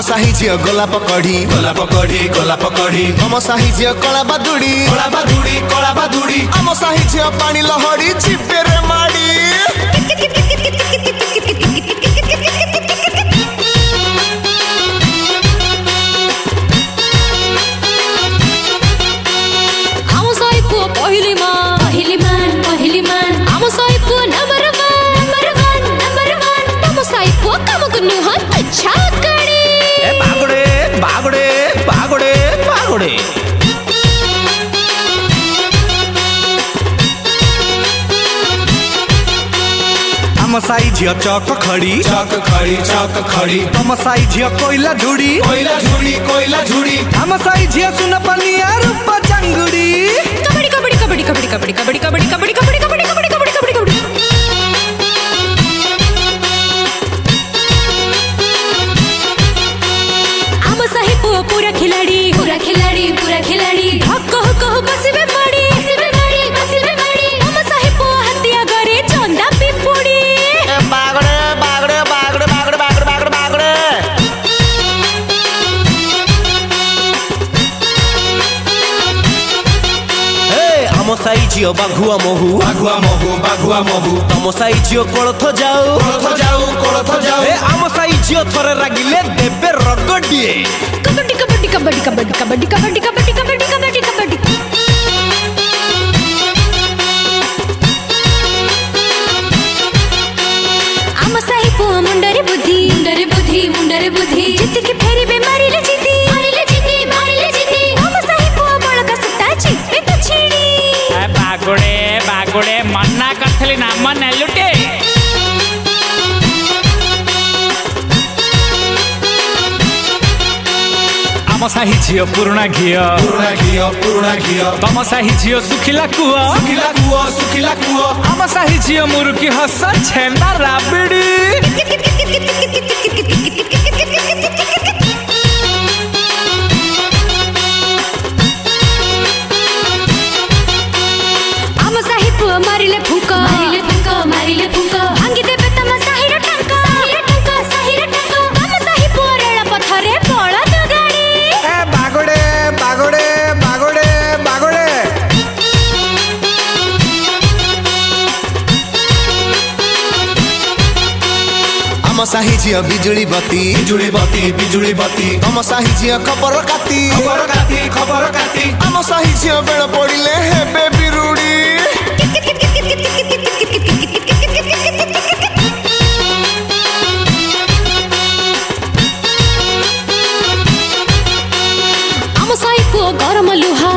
साही झियो गोलाप कढ़ी गोलाप कढ़ी गोलाप कढ़ी आम साही झियो कला बादुड़ी कला बादुड़ी कला बादुड़ी आम साही झियो पानी लहड़ी चिपेरे माड़ी पहली मान आम साई पो नंबर वन आम साई पो काम गुनु हन अच्छा कड़ी ए बागड़े बागड़े बागड़े बागड़े आम साई झियो चौक खड़ी चौक खड़ी आम साई झियो कोयला झुड़ी कोयला झुड़ी आम साई झियो सुन पनिया रूप चंगुड़ी कबड्डी कबड्डी कबड्डी कबड्डी कबड्डी कबड्डी कबड्डी कबड्डी कबड्डी कबड्डी कबड्डी कबड्डी कबड्डी आम साही पो पूरा खिलाड़ी हक हक बसिबे माड़ी आम साही पो हत्या करे चंदा पिपुड़ी बागड़े बागड़े बागड़े बागड़े बागड़े बागड़े बागड़े आम साई झियो बाघुआ महू तम साई झियो कोलथ जाऊ ए आम साई झियो थरे रागिले देबे रगडिए कबड्डी कबड्डी कबड्डी कबड्डी कबड्डी कबड्डी कबड्डी कबड्डी कबड्डी कबड्डी आम साही पो मुंडरे बुद्धि जित के फेरी बे मारी ले जीती आम साही पो बळका सत्ता चिपे तो छिड़ी बागुड़े बागुड़े मन्ना करथली ना मन लुटे आम साही झियो पुरुणा घियो तम साही झियो सुखिला कुओ आम साही झियो मुरुकी हस छेना राबिड़ी आम साही पो मारिले फूका भांगी देबे तम साही रे टंका आम साही पो रेला पथरे बळद गाड़ी ए बागड़े बागड़े बागड़े बागड़े आम साही झियो बिजुली बत्ती आम साही झियो खबर काती आम साही झियो बेल पड़िले हेबे बिरुड़ी आम साही पो गरम लुहा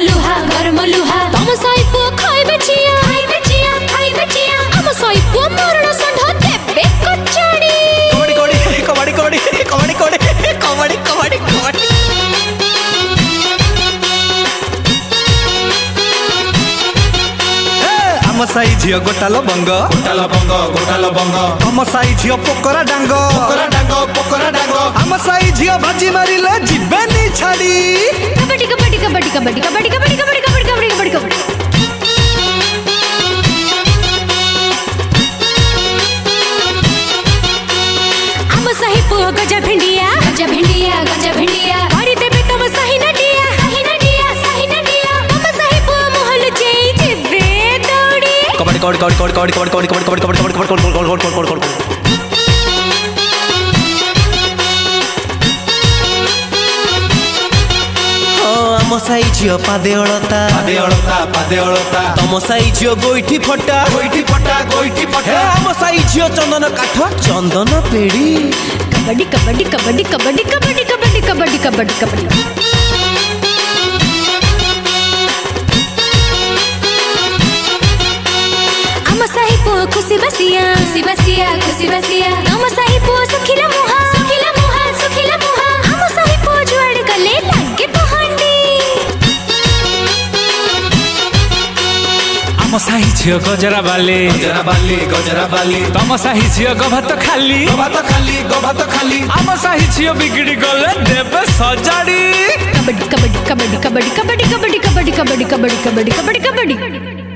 तम साही पो खाइबे चिया आम साही पो मरण संढ देबे कचड़ी कबड्डी आम साई झियो गोटाल बंग आम साई झियो पोकरा डांग आम साई झियो भाजी मारिले जीवेनी छाड़ी कबड्डी कबड्डी कबड्डी कबड्डी कबड्डी कबड्डी कबड्डी कबड्डी कबड्डी कबड्डी आम साही पो गजा भिंडिया हरी देबे तम साही नडिया आम साही पो मोहल जेई जेबे दौड़ी आम साई झियो पादे अळता तम साई झियो गोइठी फटा आम साई झियो चंदन काठ चंदन पेड़ी कबड्डी कबड्डी कबड्डी कबड्डी कबड्डी कबड्डी कबड्डी कबड्डी कबड्डी आम साही पो खुशी बसिया आम साही पो सुखिला मुहा आम साही पो जुआड़ गले लागे पहांडी आम साही झियो गजरा बाली तम साही झियो गभात खाली आम साही झियो बिगड़ी गले देबे सजाड़ी कबड्डी कबड्डी कबड्डी कबड्डी कबड्डी कबड्डी कबड्डी कबड्डी कबड्डी कबड्डी कबड्डी कबड्डी